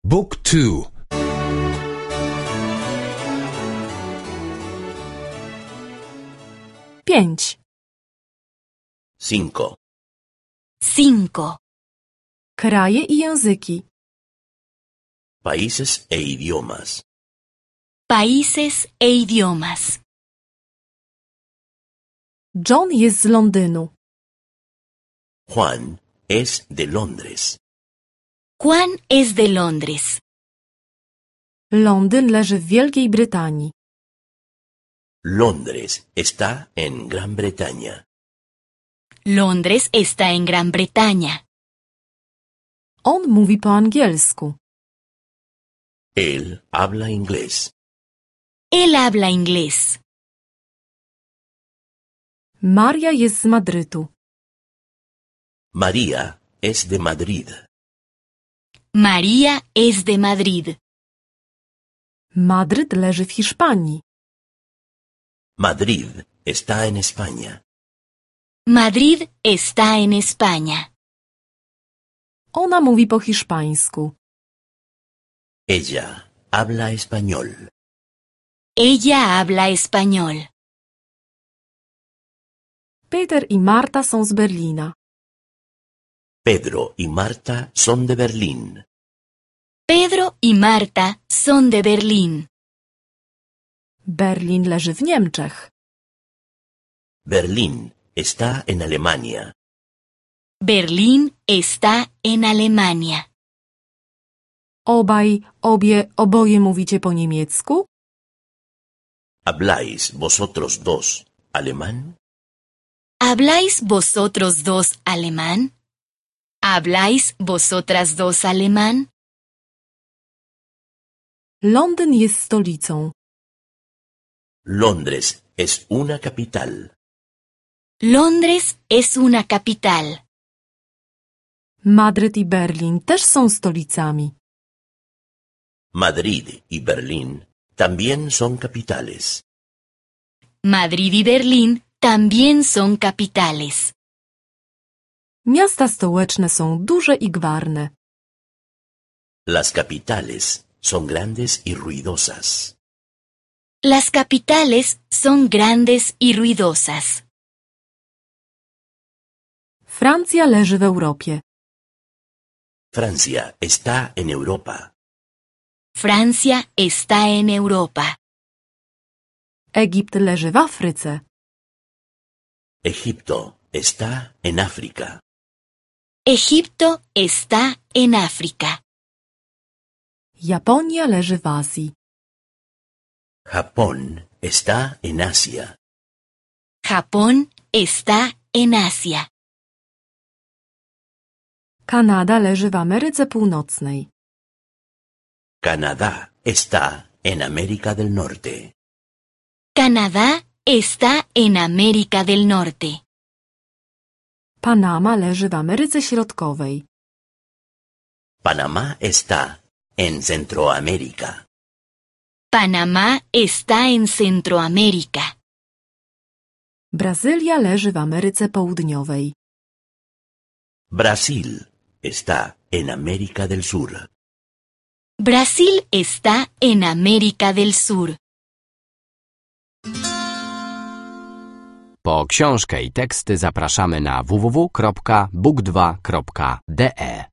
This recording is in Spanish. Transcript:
Book 2. 5. 5. 5. Kraje i języki. Países e idiomas. Países e idiomas. John jest z Londynu. Juan es de Londres. Juan es de Londres. Londyn leży w Wielkiej Brytanii. Londres está en Gran Bretaña. Londres está en Gran Bretaña. On mówi po angielsku. Él habla inglés. Él habla inglés. Maria jest z Madrytu. María es de Madrid. María es de Madrid. Madryt leży w Hiszpanii. Madrid está en España. Madrid está en España. Ona mówi po hiszpańsku. Ella habla español. Ella habla español. Peter i Marta są z Berlina. Pedro y Marta son de Berlín. Pedro y Marta son de Berlín. Berlin leży w Niemczech. Berlín está en Alemania. Berlín está en Alemania. Oboje mówicie po niemiecku? ¿Habláis vosotros dos alemán? ¿Habláis vosotros dos alemán? ¿Habláis vosotras dos alemán? Londyn jest stolicą. Londres es una capital. Londres es una capital. Madryt i Berlin też są stolicami. Madrid y Berlín también son capitales. Madrid y Berlín también son capitales. Miasta stołeczne są duże i gwarne. Las capitales son grandes y ruidosas. Las capitales son grandes y ruidosas. Francja leży w Europie. Francia está en Europa. Francia está en Europa. Egipt leży w Afryce. Egipto está en África. Egipto está en África. Japonia leży w Azji. Japón está en Asia. Japón está en Asia. Kanada leży w Ameryce Północnej. Canadá está en América del Norte. Canadá está en América del Norte. Panama leży w Ameryce Środkowej. Panamá está en Centroamérica. Panamá está en Centroamérica. Brazylia leży w Ameryce Południowej. Brasil está en América del Sur. Brasil está en América del Sur. Po książkę i teksty zapraszamy na www.book2.de.